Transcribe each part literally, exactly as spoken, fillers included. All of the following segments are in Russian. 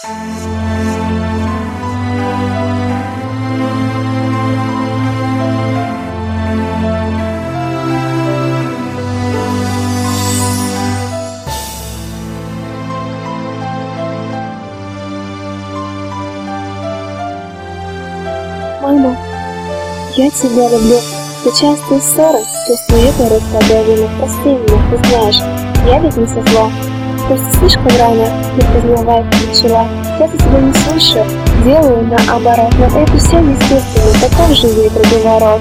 Мама, я тебя люблю. Ты частые ссоры, чувствую перед тобой вину. Прости меня, ты знаешь, я ведь не со зла. Просто слишком рано не познавать начала. Я тебя не слышу, делаю наоборот. Но это все естественно, такой в жизни круговорот.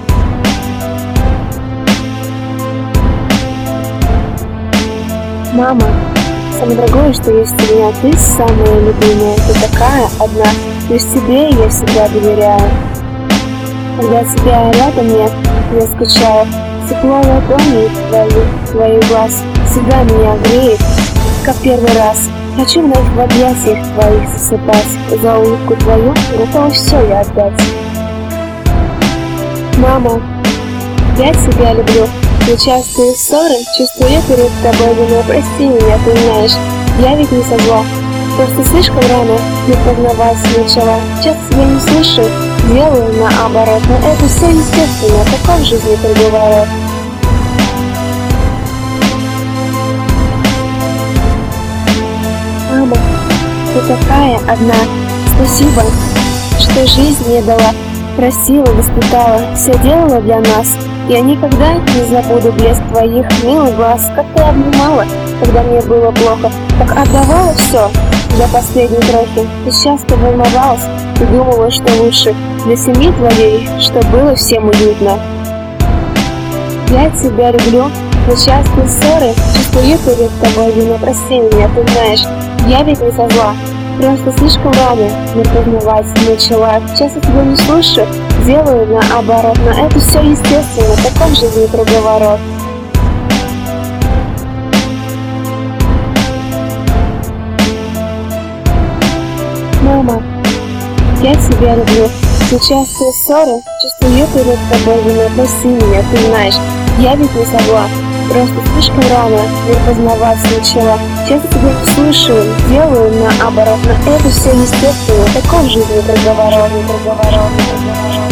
Мама, самое дорогое, что есть у меня, ты самая любимая. Ты такая одна, лишь тебе я себя доверяю. Когда тебя рядом нет, я скучаю. Тепло ладони твоих, твоих глаз всегда меня греет, как первый раз. Хочу вновь в объятиях твоих засыпать. За улыбку твою готова все я отдать. Мама, я тебя люблю. Но частые ссоры чувствую я перед тобой вину. Прости меня, ты знаешь, я ведь не со зла. Просто слишком рано не познавать начала. Часто тебя не слышу, делаю наоборот. Но это все естественно, такой в жизни круговорот. Мама, ты такая одна. Спасибо, что жизнь мне дала. Просила, воспитала, все делала для нас. Я никогда не забуду блеск твоих милых глаз. Как ты обнимала, когда мне было плохо, как отдавала все до последней крохи. Ты часто волновалась, ты думала, что лучше для семьи твоей, что было всем уютно. Я тебя люблю, но частые ссоры чувствую перед тобой вину. Прости меня, ты знаешь, я ведь не со зла. Просто слишком рано не познавать начала. Часто тебя не слышу, делаю наоборот. Но это все естественно, такой в жизни круговорот. Мама, я тебя люблю. Но частые ссоры чувствую перед тобой вину. Прости меня, ты знаешь, я ведь не со зла. Просто слишком рано не познавать начала. Часто тебя не слышу, делаю наоборот. Но это все естественно, такой в жизни круговорот, круговорот, круговорот.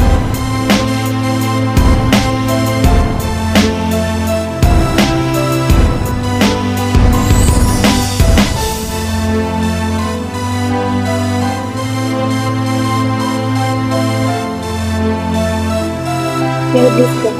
Я люблю тебя.